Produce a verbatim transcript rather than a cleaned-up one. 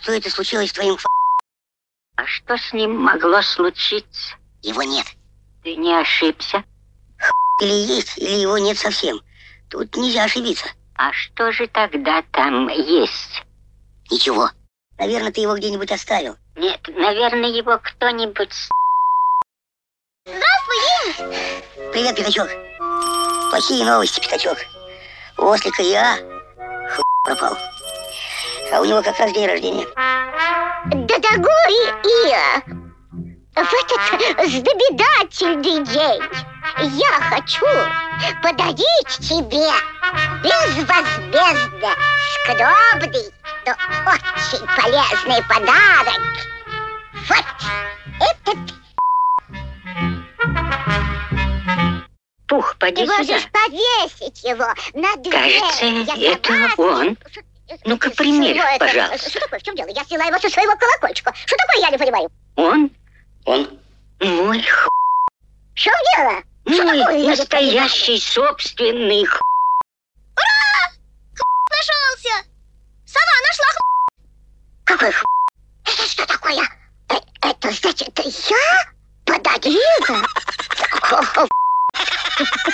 Что это случилось с твоим ф... А что с ним могло случиться? Его нет. Ты не ошибся? Или есть, или его нет совсем. Тут нельзя ошибиться. А что же тогда там есть? Ничего. Наверное, ты его где-нибудь оставил. Нет, наверное, его кто-нибудь... Здравствуй, Ень! Привет, Пятачок. Плохие новости, Пятачок. У ослика Я х... пропал. А у него как раз день рождения. Да дорогой Ия, в этот знаменательный день я хочу подарить тебе безвозмездно скромный, но очень полезный подарок. Вот этот... Пух, поди Ты сюда. можешь повесить его на дверь. Кажется, Я это согласна. он. Ну-ка, примерь, Что это? пожалуйста. Что такое? В чем дело? Я сняла его со своего колокольчика. Что такое, я не понимаю? Он? Он? Мой х... В чем дело? Что такое, я Мой не настоящий собственный х... нашелся! Сова нашла х... Какой х... Это что такое? Э, это значит, я подарила? Какого х...